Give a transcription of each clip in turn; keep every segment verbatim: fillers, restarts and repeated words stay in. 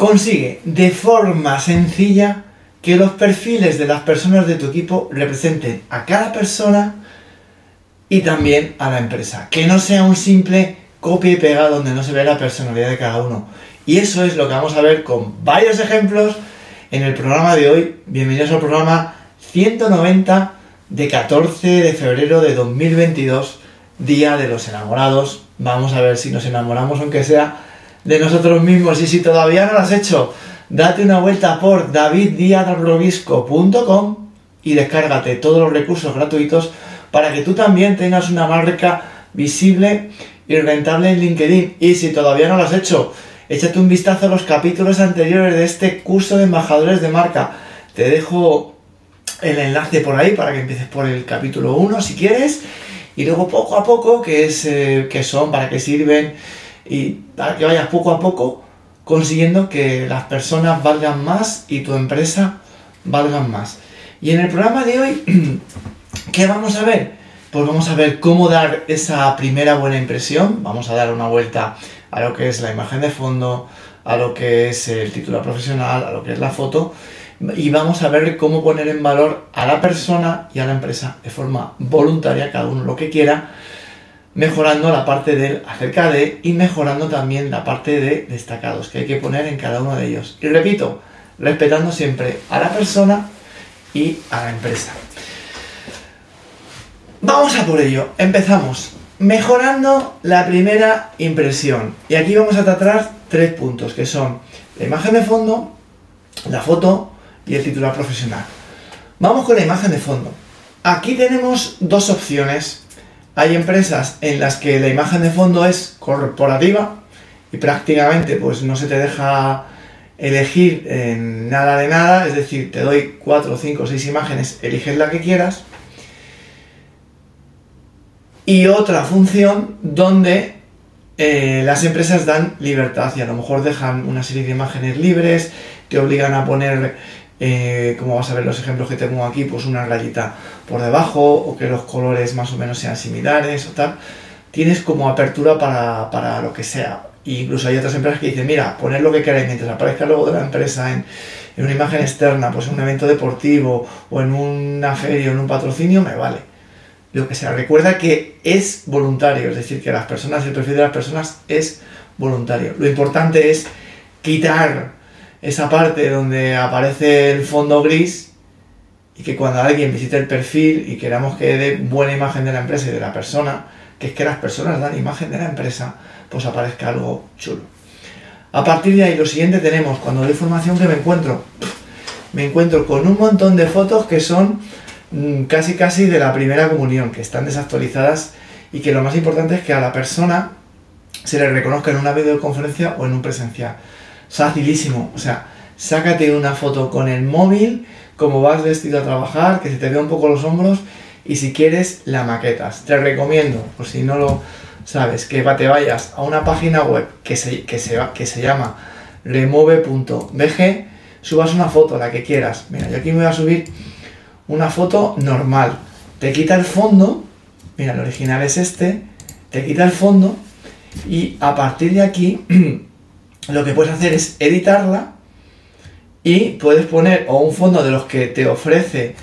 Consigue de forma sencilla que los perfiles de las personas de tu equipo representen a cada persona y también a la empresa. Que no sea un simple copia y pega donde no se ve la personalidad de cada uno. Y eso es lo que vamos a ver con varios ejemplos en el programa de hoy. Bienvenidos al programa ciento noventa de catorce de febrero de dos mil veintidós, Día de los Enamorados. Vamos a ver si nos enamoramos, aunque sea de nosotros mismos. Y si todavía no lo has hecho, date una vuelta por david díaz robisco punto com y descárgate todos los recursos gratuitos para que tú también tengas una marca visible y rentable en LinkedIn. Y si todavía no lo has hecho, échate un vistazo a los capítulos anteriores de este curso de embajadores de marca. Te dejo el enlace por ahí para que empieces por el capítulo uno si quieres, y luego poco a poco, que es eh, qué son, para qué sirven, y para que vayas poco a poco consiguiendo que las personas valgan más y tu empresa valgan más. Y en el programa de hoy, ¿qué vamos a ver? Pues vamos a ver cómo dar esa primera buena impresión. Vamos a dar una vuelta a lo que es la imagen de fondo, a lo que es el titular profesional, a lo que es la foto, y vamos a ver cómo poner en valor a la persona y a la empresa de forma voluntaria, cada uno lo que quiera, mejorando la parte del acerca de y mejorando también la parte de destacados que hay que poner en cada uno de ellos. Y repito, respetando siempre a la persona y a la empresa. Vamos a por ello. Empezamos. Mejorando la primera impresión. Y aquí vamos a tratar tres puntos, que son la imagen de fondo, la foto y el titular profesional. Vamos con la imagen de fondo. Aquí tenemos dos opciones. Hay empresas en las que la imagen de fondo es corporativa y prácticamente pues no se te deja elegir en nada de nada, es decir, te doy cuatro, cinco, seis imágenes, eliges la que quieras. Y otra función donde eh, las empresas dan libertad y a lo mejor dejan una serie de imágenes libres, te obligan a poner, eh, como vas a ver los ejemplos que tengo aquí, pues una rayita por debajo o que los colores más o menos sean similares o tal. Tienes como apertura para, para lo que sea. E incluso hay otras empresas que dicen, mira, poned lo que queráis mientras aparezca el logo de la empresa en, en una imagen externa, pues en un evento deportivo o en una feria o en un patrocinio, me vale. Lo que sea. Recuerda que es voluntario, es decir, que las personas, el perfil de las personas es voluntario. Lo importante es quitar esa parte donde aparece el fondo gris y que cuando alguien visite el perfil y queramos que dé buena imagen de la empresa y de la persona, que es que las personas dan imagen de la empresa, pues aparezca algo chulo. A partir de ahí, lo siguiente tenemos, cuando doy formación, que me encuentro, me encuentro con un montón de fotos que son casi casi de la primera comunión, que están desactualizadas y que lo más importante es que a la persona se le reconozca en una videoconferencia o en un presencial. Facilísimo, o sea, sácate una foto con el móvil, como vas vestido a trabajar, que se te vea un poco los hombros, y si quieres la maquetas. Te recomiendo, por si no lo sabes, que te vayas a una página web que se, que se, que se llama remove punto b g, subas una foto, la que quieras. Mira, yo aquí me voy a subir una foto normal, te quita el fondo, mira, el original es este, te quita el fondo y a partir de aquí lo que puedes hacer es editarla y puedes poner o un fondo de los que te ofrece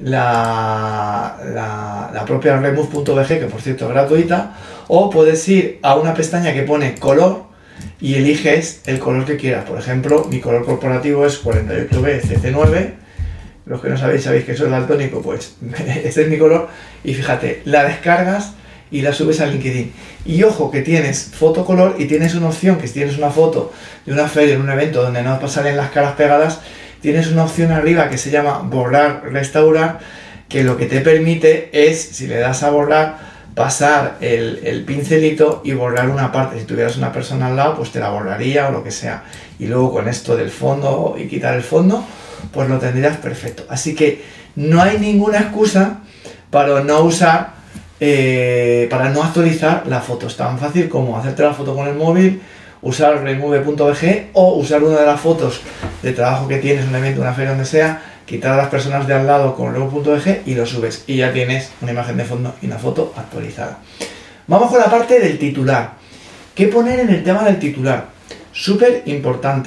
la, la, la propia remove punto b g, que por cierto es gratuita, o puedes ir a una pestaña que pone color y eliges el color que quieras. Por ejemplo, mi color corporativo es cuarenta y ocho B C C nueve. Los que no sabéis, sabéis que soy daltónico, pues este es mi color. Y fíjate, la descargas y la subes a LinkedIn. Y ojo que tienes foto color y tienes una opción, que si tienes una foto de una feria, en un evento donde no salen las caras pegadas, tienes una opción arriba que se llama borrar, restaurar, que lo que te permite es, si le das a borrar, pasar el, el pincelito y borrar una parte. Si tuvieras una persona al lado, pues te la borraría o lo que sea. Y luego con esto del fondo y quitar el fondo, pues lo tendrías perfecto. Así que no hay ninguna excusa para no usar, eh, para no actualizar la foto. Es tan fácil como hacerte la foto con el móvil, usar remove punto b g o usar una de las fotos de trabajo que tienes, un evento, una feria, donde sea, quitar a las personas de al lado con remove punto b g y lo subes. Y ya tienes una imagen de fondo y una foto actualizada. Vamos con la parte del titular. ¿Qué poner en el tema del titular? Súper importante.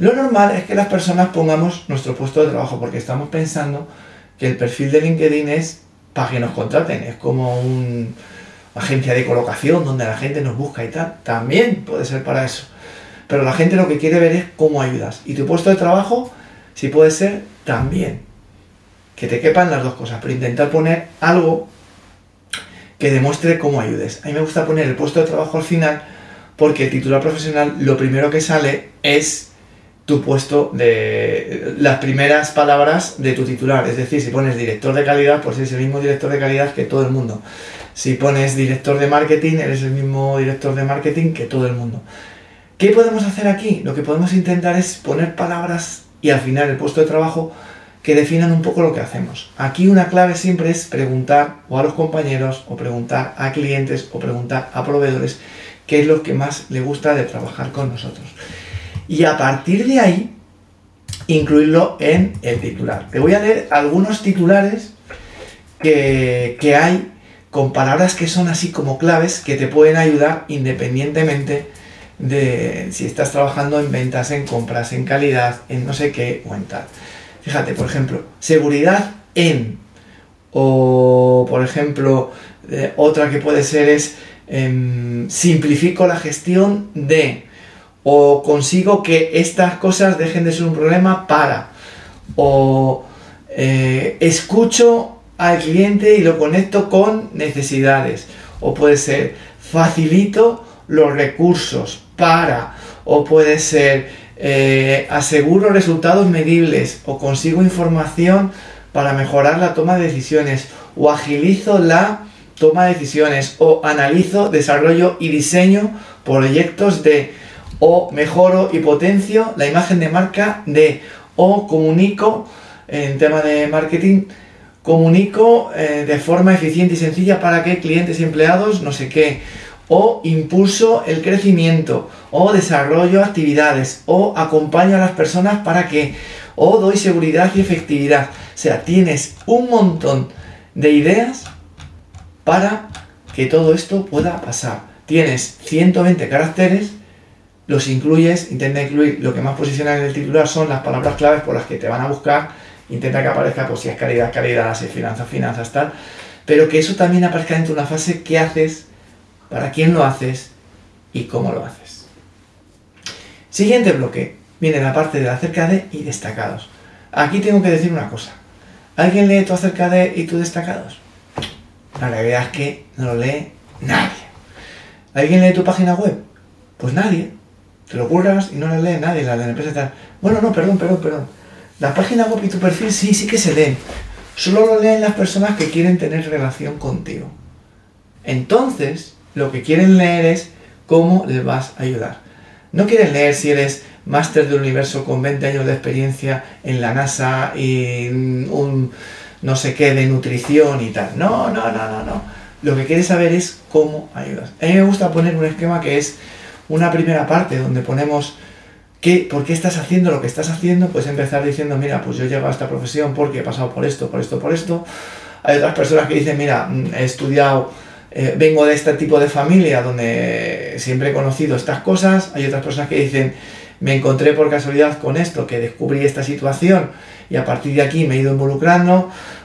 Lo normal es que las personas pongamos nuestro puesto de trabajo, porque estamos pensando que el perfil de LinkedIn es para que nos contraten, es como una agencia de colocación donde la gente nos busca y tal. También puede ser para eso. Pero la gente lo que quiere ver es cómo ayudas. Y tu puesto de trabajo, si puede ser, también. Que te quepan las dos cosas, pero intentar poner algo que demuestre cómo ayudes. A mí me gusta poner el puesto de trabajo al final, porque el titular profesional lo primero que sale es tu puesto de las primeras palabras de tu titular. Es decir, si pones director de calidad, pues eres el mismo director de calidad que todo el mundo. Si pones director de marketing, eres el mismo director de marketing que todo el mundo. ¿Qué podemos hacer aquí? Lo que podemos intentar es poner palabras y al final el puesto de trabajo que definan un poco lo que hacemos. Aquí una clave siempre es preguntar o a los compañeros, o preguntar a clientes, o preguntar a proveedores qué es lo que más le gusta de trabajar con nosotros. Y a partir de ahí, incluirlo en el titular. Te voy a leer algunos titulares que, que hay con palabras que son así como claves que te pueden ayudar independientemente de si estás trabajando en ventas, en compras, en calidad, en no sé qué o en tal. Fíjate, por ejemplo, seguridad en, o por ejemplo, eh, otra que puede ser es eh, simplifico la gestión de, o consigo que estas cosas dejen de ser un problema para, o eh, escucho al cliente y lo conecto con necesidades, o puede ser facilito los recursos para, o puede ser eh, aseguro resultados medibles, o consigo información para mejorar la toma de decisiones, o agilizo la toma de decisiones, o analizo, desarrollo y diseño proyectos de, o mejoro y potencio la imagen de marca de, o comunico, en tema de marketing, comunico eh, de forma eficiente y sencilla para que clientes y empleados no sé qué, o impulso el crecimiento, o desarrollo actividades, o acompaño a las personas para que, o doy seguridad y efectividad. O sea, tienes un montón de ideas para que todo esto pueda pasar. Tienes ciento veinte caracteres, los incluyes, intenta incluir lo que más posiciona en el titular son las palabras claves por las que te van a buscar, intenta que aparezca, pues si es calidad, calidad, si es finanzas, finanzas, tal, pero que eso también aparezca dentro de una fase, qué haces, para quién lo haces y cómo lo haces. Siguiente bloque, viene la parte del acerca de y destacados. Aquí tengo que decir una cosa, ¿alguien lee tu acerca de y tus destacados? La realidad es que no lo lee nadie. ¿Alguien lee tu página web? Pues nadie. Te lo curras y no la lee nadie, la de la empresa tal. Bueno, no, perdón, perdón, perdón. La página web y tu perfil sí, sí que se leen. Solo lo leen las personas que quieren tener relación contigo. Entonces, lo que quieren leer es cómo les vas a ayudar. No quieren leer si eres máster del universo con veinte años de experiencia en la NASA y un no sé qué de nutrición y tal. No, no, no, no, no. Lo que quieres saber es cómo ayudas. A mí me gusta poner un esquema que es una primera parte donde ponemos qué, por qué estás haciendo lo que estás haciendo. Puedes empezar diciendo, mira, pues yo he llegado a esta profesión porque he pasado por esto, por esto, por esto. Hay otras personas que dicen, mira, he estudiado, eh, vengo de este tipo de familia donde siempre he conocido estas cosas. Hay otras personas que dicen, me encontré por casualidad con esto, que descubrí esta situación y a partir de aquí me he ido involucrando.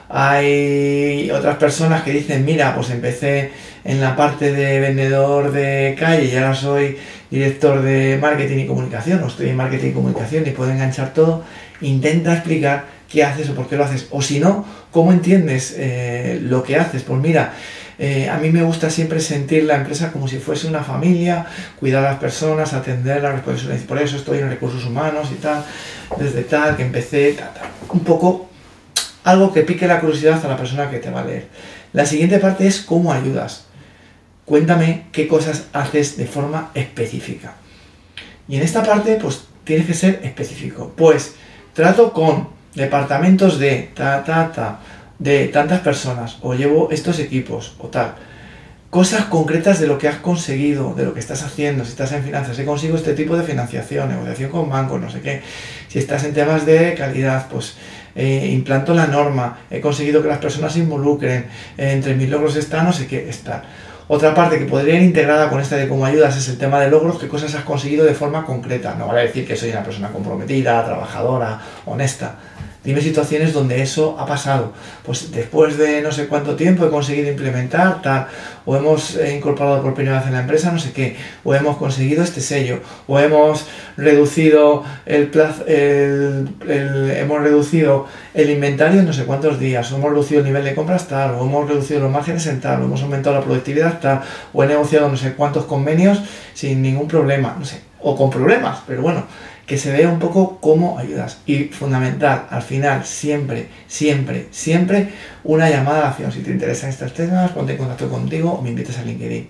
Hay otras personas que dicen, mira, pues empecé en la parte de vendedor de calle y ahora soy director de marketing y comunicación, o estoy en marketing y comunicación y puedo enganchar todo. Intenta explicar qué haces o por qué lo haces, o si no, cómo entiendes eh, lo que haces. Pues mira, eh, a mí me gusta siempre sentir la empresa como si fuese una familia, cuidar a las personas, atenderlas, por eso, por eso estoy en recursos humanos y tal, desde tal, que empecé, tal, tal. Un poco algo que pique la curiosidad a la persona que te va a leer. La siguiente parte es cómo ayudas. Cuéntame qué cosas haces de forma específica. Y en esta parte, pues, tienes que ser específico. Pues, trato con departamentos de ta, ta, ta, de tantas personas, o llevo estos equipos, o tal. Cosas concretas de lo que has conseguido, de lo que estás haciendo. Si estás en finanzas, he consigo este tipo de financiación, negociación con bancos, no sé qué. Si estás en temas de calidad, pues eh, implanto la norma, he conseguido que las personas se involucren, eh, entre mis logros está no sé qué, está. Otra parte que podría ir integrada con esta de cómo ayudas es el tema de logros, qué cosas has conseguido de forma concreta. No vale decir que soy una persona comprometida, trabajadora, honesta. Dime situaciones donde eso ha pasado. Pues después de no sé cuánto tiempo he conseguido implementar tal, o hemos incorporado por primera vez en la empresa no sé qué, o hemos conseguido este sello, o hemos reducido el plazo, el, el, hemos reducido el inventario en no sé cuántos días, o hemos reducido el nivel de compras tal, o hemos reducido los márgenes en tal, o hemos aumentado la productividad tal, o he negociado no sé cuántos convenios sin ningún problema, no sé, o con problemas, pero bueno, que se vea un poco cómo ayudas. Y fundamental, al final, siempre, siempre, siempre, una llamada a la acción. Si te interesan estos temas, ponte en contacto contigo o me invites a LinkedIn.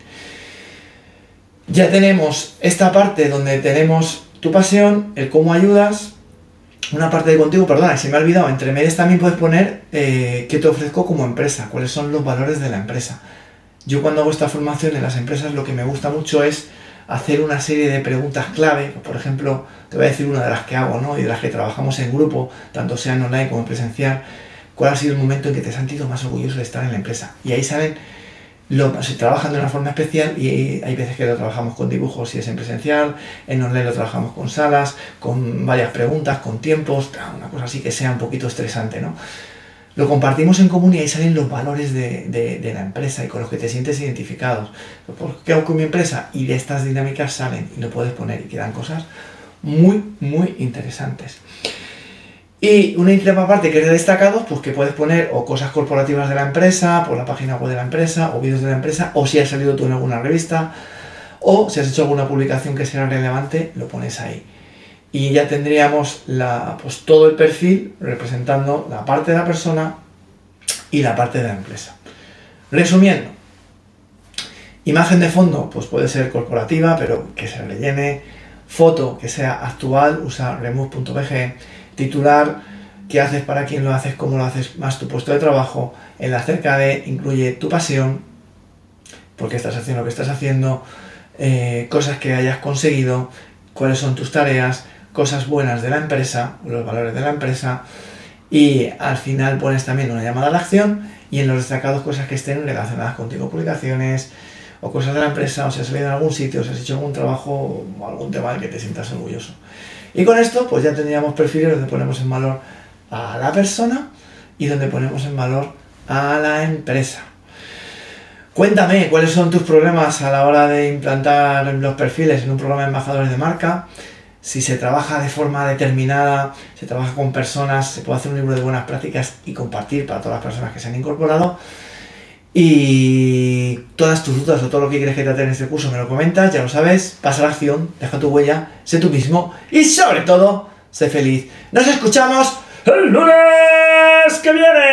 Ya tenemos esta parte donde tenemos tu pasión, el cómo ayudas, una parte de contigo, perdona, se me ha olvidado, entre medias también puedes poner eh, qué te ofrezco como empresa, cuáles son los valores de la empresa. Yo cuando hago esta formación en las empresas lo que me gusta mucho es hacer una serie de preguntas clave, por ejemplo, te voy a decir una de las que hago, ¿no? Y de las que trabajamos en grupo, tanto sea en online como en presencial, cuál ha sido el momento en que te has sentido más orgulloso de estar en la empresa. Y ahí saben, lo, se trabajan de una forma especial y hay veces que lo trabajamos con dibujos si es en presencial, en online lo trabajamos con salas, con varias preguntas, con tiempos, una cosa así que sea un poquito estresante, ¿no? Lo compartimos en común y ahí salen los valores de, de, de la empresa y con los que te sientes identificados. ¿Qué hago con mi empresa? Y de estas dinámicas salen y lo puedes poner y quedan cosas muy, muy interesantes. Y una última parte que es de destacados, pues que puedes poner o cosas corporativas de la empresa, por la página web de la empresa, o vídeos de la empresa, o si has salido tú en alguna revista, o si has hecho alguna publicación que sea relevante, lo pones ahí. Y ya tendríamos la, pues, todo el perfil representando la parte de la persona y la parte de la empresa. Resumiendo, imagen de fondo, pues puede ser corporativa, pero que se rellene. Foto que sea actual, usa remove punto b g. Titular, qué haces, para quién lo haces, cómo lo haces, más tu puesto de trabajo. En la acerca de, incluye tu pasión, por qué estás haciendo lo que estás haciendo, eh, cosas que hayas conseguido, cuáles son tus tareas, cosas buenas de la empresa, los valores de la empresa, y al final pones también una llamada a la acción y en los destacados cosas que estén relacionadas contigo, publicaciones o cosas de la empresa, o si has salido en algún sitio, o si has hecho algún trabajo o algún tema del que te sientas orgulloso. Y con esto pues ya tendríamos perfiles donde ponemos en valor a la persona y donde ponemos en valor a la empresa. Cuéntame cuáles son tus problemas a la hora de implantar los perfiles en un programa de embajadores de marca. Si se trabaja de forma determinada, se trabaja con personas, se puede hacer un libro de buenas prácticas y compartir para todas las personas que se han incorporado. Y todas tus dudas o todo lo que quieres que trate en este curso me lo comentas, ya lo sabes, pasa a la acción, deja tu huella, sé tú mismo y sobre todo, sé feliz. Nos escuchamos el lunes que viene.